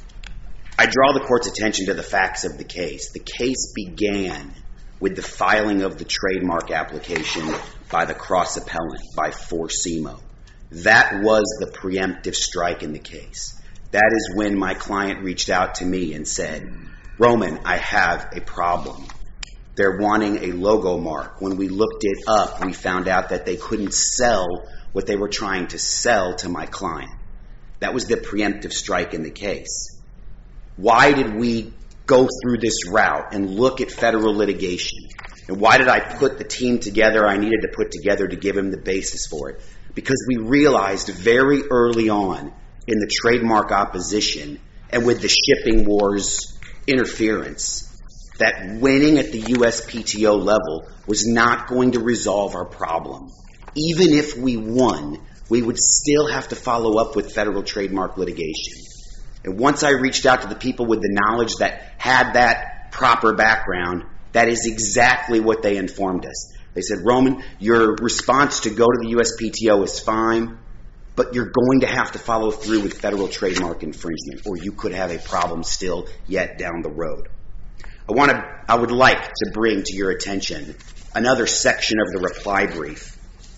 I draw the court's attention to the facts of the case. The case began with the filing of the trademark application by the cross appellant, by Forsimo. That was the preemptive strike in the case. That is when my client reached out to me and said, Roman, I have a problem. They're wanting a logo mark. When we looked it up, we found out that they couldn't sell what they were trying to sell to my client. That was the preemptive strike in the case. Why did we go through this route and look at federal litigation? And why did I put the team together I needed to put together to give him the basis for it? Because we realized very early on in the trademark opposition and with the shipping wars interference that winning at the U S P T O level was not going to resolve our problem. Even if we won, we would still have to follow up with federal trademark litigation. And once I reached out to the people with the knowledge that had that proper background, that is exactly what they informed us. They said, Roman, your response to go to the U S P T O is fine, but you're going to have to follow through with federal trademark infringement, or you could have a problem still yet down the road. I want to, I would like to bring to your attention another section of the reply brief.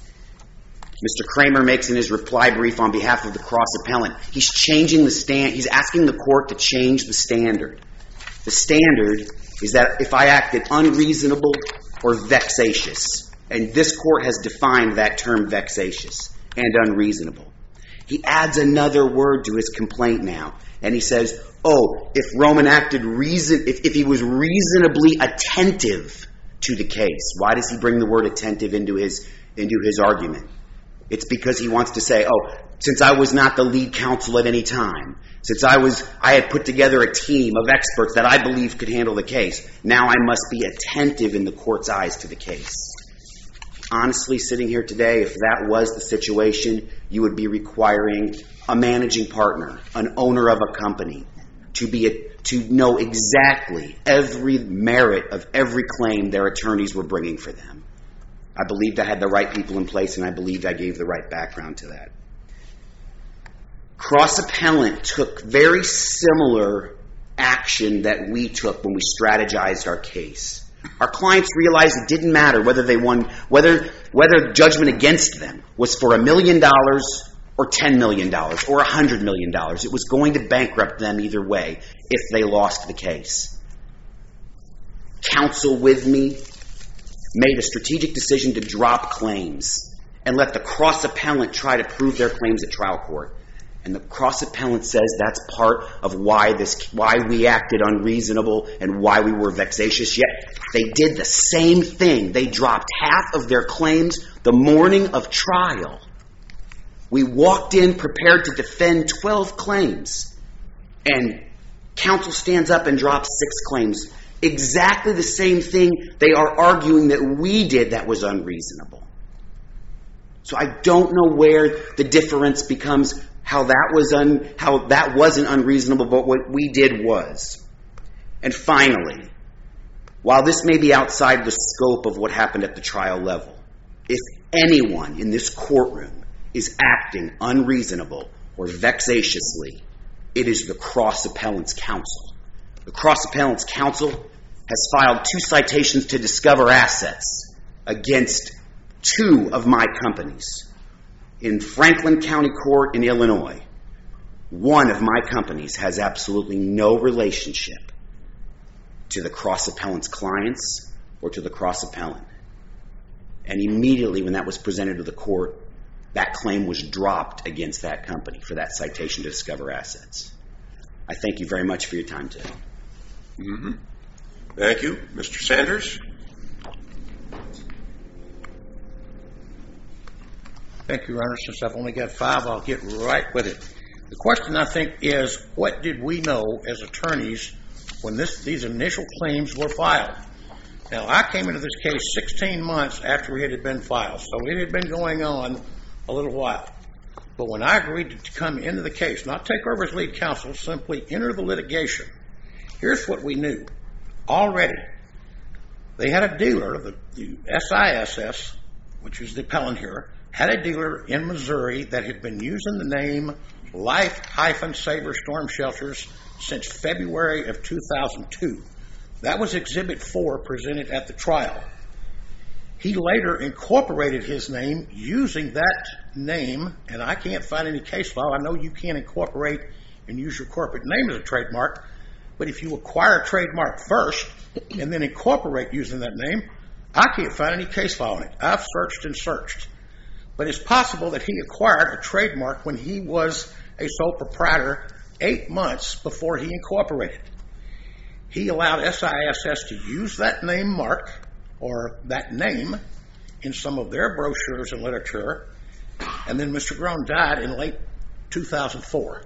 Mister Kramer makes in his reply brief on behalf of the cross appellant, he's changing the stand, he's asking the court to change the standard. The standard is that if I acted unreasonable or vexatious, and this court has defined that term vexatious and unreasonable. He adds another word to his complaint now, and he says, oh, if Roman acted reason, if, if he was reasonably attentive to the case. Why does he bring the word attentive into his into his argument? It's because he wants to say, oh, since I was not the lead counsel at any time, since I was, I had put together a team of experts that I believe could handle the case, now I must be attentive in the court's eyes to the case. Honestly, sitting here today, if that was the situation, you would be requiring a managing partner, an owner of a company, to be a, to know exactly every merit of every claim their attorneys were bringing for them. I believed I had the right people in place, and I believed I gave the right background to that. Cross Appellant took very similar action that we took when we strategized our case. Our clients realized it didn't matter whether they won, whether whether judgment against them was for a million dollars or ten million dollars or a hundred million dollars. It was going to bankrupt them either way if they lost the case. Counsel with me made a strategic decision to drop claims and let the cross appellant try to prove their claims at trial court. And the cross appellant says that's part of why this, why we acted unreasonable and why we were vexatious. Yet they did the same thing. They dropped half of their claims the morning of trial. We walked in prepared to defend twelve claims, and counsel stands up and drops six claims exactly the same thing they are arguing that we did that was unreasonable. So I don't know where the difference becomes how that was un, how that wasn't unreasonable, but what we did was. And finally, while this may be outside the scope of what happened at the trial level, if anyone in this courtroom is acting unreasonable or vexatiously, it is the Cross Appellant's counsel. The Cross Appellant's counsel has filed two citations to discover assets against two of my companies. In Franklin County Court in Illinois, one of my companies has absolutely no relationship to the Cross Appellant's clients or to the Cross Appellant. And immediately when that was presented to the court, that claim was dropped against that company for that citation to discover assets. I thank you very much for your time today. Mm-hmm. Thank you. Mister Sanders? Thank you, Your Honor. Since I've only got five, I'll get right with it. The question, I think, is what did we know as attorneys when this, these initial claims were filed? Now, I came into this case sixteen months after it had been filed, so it had been going on a little while. But when I agreed to come into the case, not take over as lead counsel, simply enter the litigation, here's what we knew. Already, they had a dealer, the, the S I S S, which is the appellant here, had a dealer in Missouri that had been using the name Life-Saver Storm Shelters since February of two thousand two. That was Exhibit four presented at the trial. He later incorporated his name using that name, and I can't find any case law. I know you can't incorporate and use your corporate name as a trademark, but if you acquire a trademark first and then incorporate using that name, I can't find any case law on it. I've searched and searched. But it's possible that he acquired a trademark when he was a sole proprietor eight months before he incorporated. He allowed S I S S to use that name mark or that name in some of their brochures and literature, and then Mister Groen died in late two thousand four.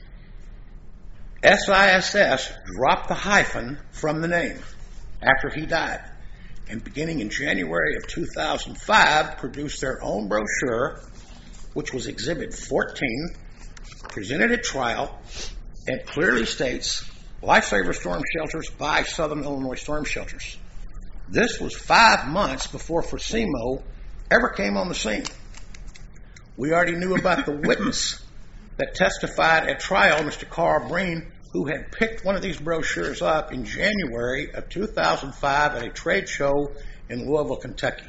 S I S S dropped the hyphen from the name after he died, and beginning in January of two thousand five, produced their own brochure, which was Exhibit fourteen, presented at trial, and clearly states, Life-Saver Storm Shelters by Southern Illinois Storm Shelters. This was five months before Forsimo ever came on the scene. We already knew about the witness that testified at trial, Mister Carl Breen, who had picked one of these brochures up in January of two thousand five at a trade show in Louisville, Kentucky.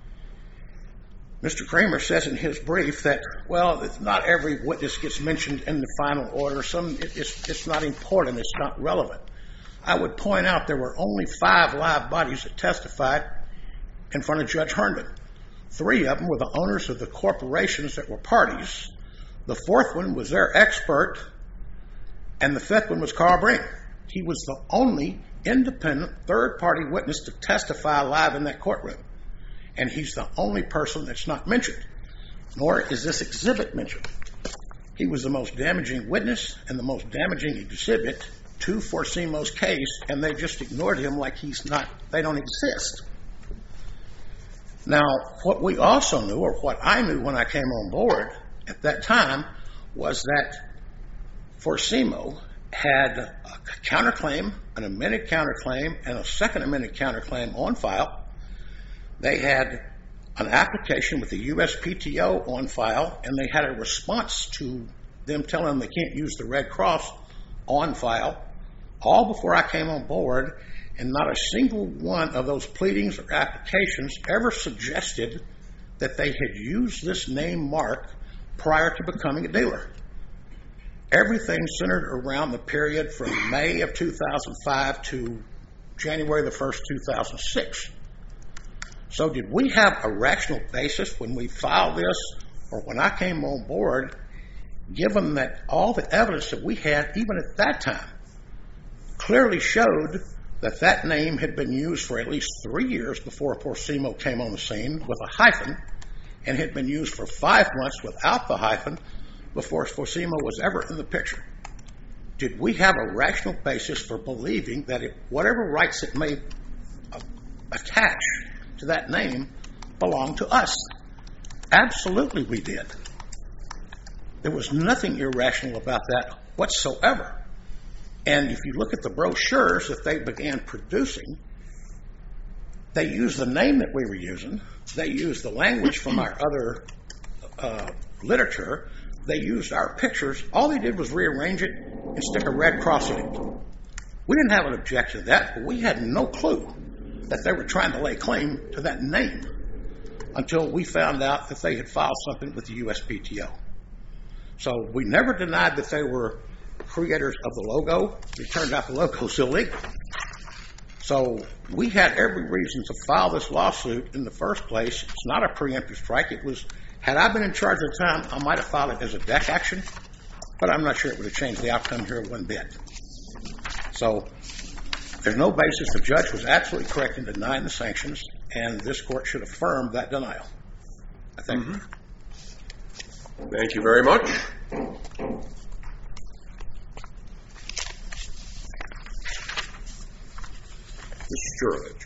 Mister Kramer says in his brief that, well, not every witness gets mentioned in the final order. Some, it, it's, it's not important. It's not relevant. I would point out there were only five live bodies that testified in front of Judge Herndon. Three of them were the owners of the corporations that were parties. The fourth one was their expert, and the fifth one was Carl Breen. He was the only independent third-party witness to testify live in that courtroom. And he's the only person that's not mentioned, nor is this exhibit mentioned. He was the most damaging witness and the most damaging exhibit to Forsimo's case, and they just ignored him like he's not, they don't exist. Now, what we also knew, or what I knew when I came on board at that time, was that Forsimo had a counterclaim, an amended counterclaim, and a second amended counterclaim on file. They had an application with the U S P T O on file, and they had a response to them telling them they can't use the Red Cross on file, all before I came on board, and not a single one of those pleadings or applications ever suggested that they had used this name mark prior to becoming a dealer. Everything centered around the period from May of two thousand five to January the first, two thousand six. So did we have a rational basis when we filed this, or when I came on board, given that all the evidence that we had, even at that time, clearly showed that that name had been used for at least three years before Forsimo came on the scene with a hyphen, and had been used for five months without the hyphen before Forsimo was ever in the picture. did we have a rational basis for believing that if whatever rights it may uh, attach to that name belonged to us? Absolutely we did. There was nothing irrational about that whatsoever. And if you look at the brochures that they began producing, they used the name that we were using. They used the language from our other uh, literature. They used our pictures. All they did was rearrange it and stick a red cross in it. We didn't have an objection to that, but we had no clue that they were trying to lay claim to that name until we found out that they had filed something with the U S P T O. So we never denied that they were creators of the logo. It turned out the logo was illegal. So we had every reason to file this lawsuit in the first place. It's not a preemptive strike. It was, had I been in charge at the time, I might have filed it as a deck action, but I'm not sure it would have changed the outcome here one bit. So there's no basis. The judge was absolutely correct in denying the sanctions, and this court should affirm that denial. I think. Mm-hmm. Thank you very much. Mister Jurovich.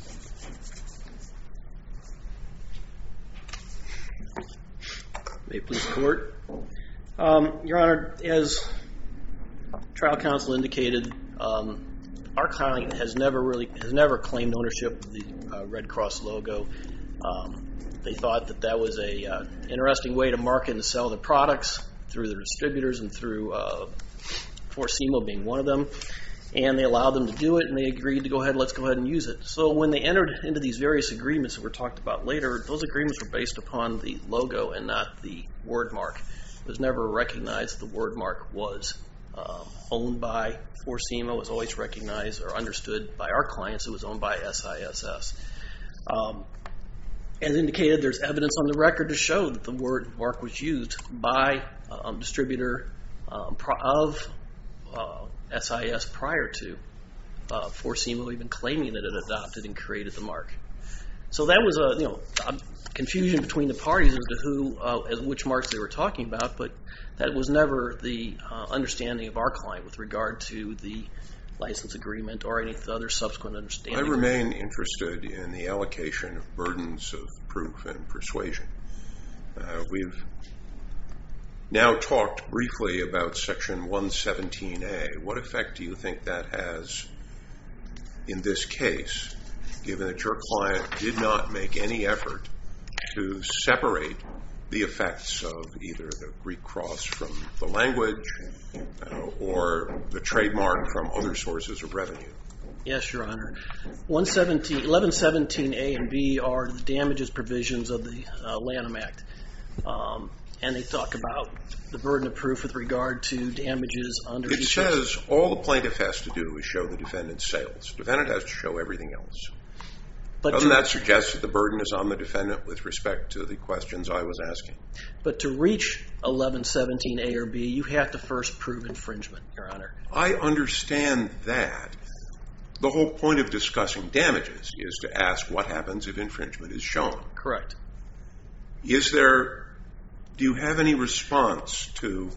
May it please the court. Um, Your Honor, as trial counsel indicated, um, our client has never really has never claimed ownership of the uh, Red Cross logo. Um, they thought that that was a uh, interesting way to market and sell their products through their distributors and through uh, Forsimo being one of them. And they allowed them to do it, and they agreed to go ahead, let's go ahead and use it. So when they entered into these various agreements that were talked about later, those agreements were based upon the logo and not the word mark. It was never recognized that the word mark was um, owned by Forsimo. It was always recognized or understood by our clients. It was owned by S I S S. Um, as indicated, there's evidence on the record to show that the word mark was used by a um, distributor um, of uh, S I S prior to uh, Forsimo even claiming that it adopted and created the mark. So that was a you know a confusion between the parties as to who, uh, as which marks they were talking about, but that was never the uh, understanding of our client with regard to the license agreement or any other subsequent understanding. I remain interested in the allocation of burdens of proof and persuasion. Uh, we've now talked briefly about Section one seventeen A. What effect do you think that has in this case, given that your client did not make any effort to separate the effects of either the Greek cross from the language uh, or the trademark from other sources of revenue? Yes, Your Honor. eleven seventeen A and B are the damages provisions of the uh, Lanham Act. Um, and they talk about the burden of proof with regard to damages under... It says all the plaintiff has to do is show the defendant's sales. The defendant has to show everything else. But Doesn't to, that suggest that the burden is on the defendant with respect to the questions I was asking? But to reach eleven seventeen A or B, you have to first prove infringement, Your Honor. I understand that. The whole point of discussing damages is to ask what happens if infringement is shown. Correct. Is there... Do you have any response to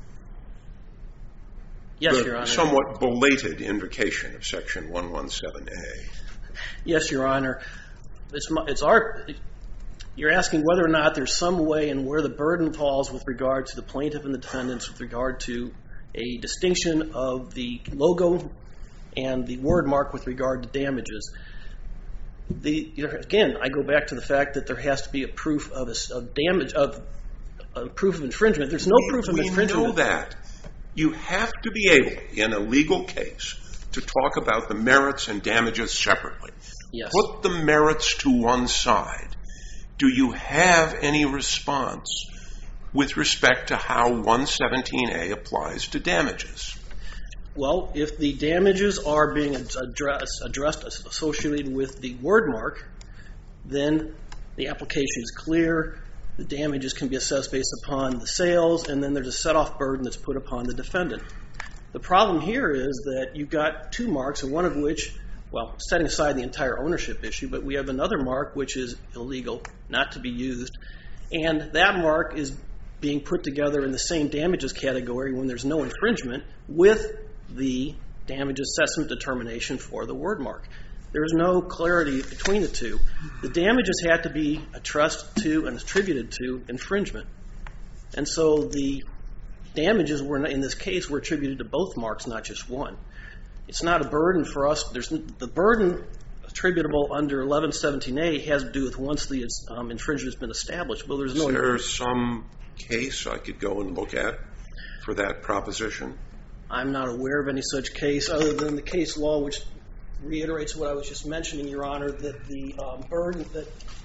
yes, the Your Honor. somewhat belated invocation of Section one seventeen A? Yes, Your Honor. It's, it's our... You're asking whether or not there's some way in where the burden falls with regard to the plaintiff and the defendants with regard to a distinction of the logo and the word mark with regard to damages. The, again, I go back to the fact that there has to be a proof of, a, of damage, of a proof of infringement. There's no we, proof of we infringement. We know that. You have to be able, in a legal case, to talk about the merits and damages separately. Yes. Put the merits to one side. Do you have any response with respect to how one seventeen A applies to damages? Well, if the damages are being addressed, addressed associated with the word mark, then the application is clear. The damages can be assessed based upon the sales, and then there's a set-off burden that's put upon the defendant. The problem here is that you've got two marks, and one of which, well, setting aside the entire ownership issue, but we have another mark which is illegal, not to be used, and that mark is being put together in the same damages category when there's no infringement with the damage assessment determination for the word mark. There is no clarity between the two. The damages had to be addressed to and attributed to infringement. And so the damages were, in this case, were attributed to both marks, not just one. It's not a burden for us. There's the burden attributable under eleven seventeen A has to do with once the um, infringement has been established. Well, there's no. Is there some case I could go and look at for that proposition? I'm not aware of any such case other than the case law, which reiterates what I was just mentioning, Your Honor, that the um, burden that...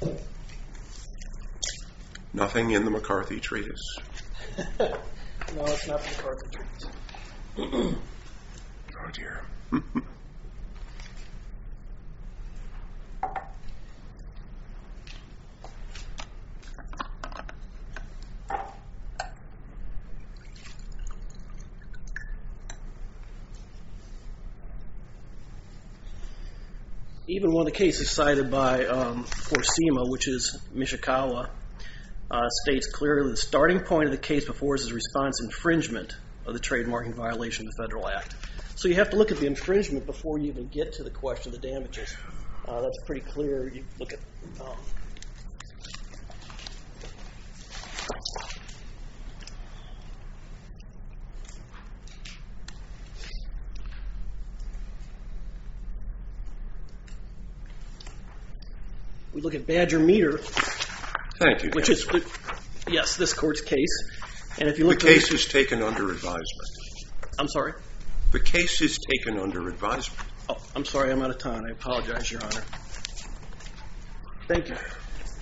Nothing in the McCarthy Treatise? No, it's not the McCarthy Treatise. Oh, dear. Even one of the cases cited by um, Forsima, which is Mishikawa, uh, states clearly the starting point of the case before us is response infringement of the trademarking violation of the Federal Act. So you have to look at the infringement before you even get to the question of the damages. Uh, that's pretty clear. You look at... Um, we look at Badger Meter, Thank you. which is, yes, this court's case. And if you The look case at, is taken under advisement. I'm sorry. The case is taken under advisement. Oh, I'm sorry, I'm out of time. I apologize, Your Honor. Thank you.